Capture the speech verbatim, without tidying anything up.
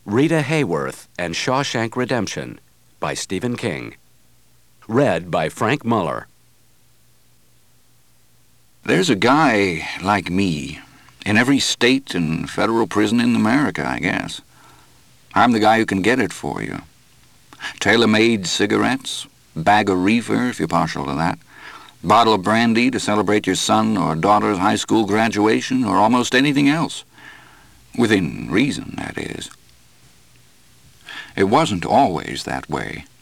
Rita Hayworth and Shawshank Redemption by Stephen King. Read by Frank Muller. There's a guy like me in every state and federal prison in America, I guess. I'm the guy who can get it for you. Tailor-made cigarettes, bag of reefer if you're partial to that, bottle of brandy to celebrate your son or daughter's high school graduation, or almost anything else. Within reason, that is. It wasn't always that way.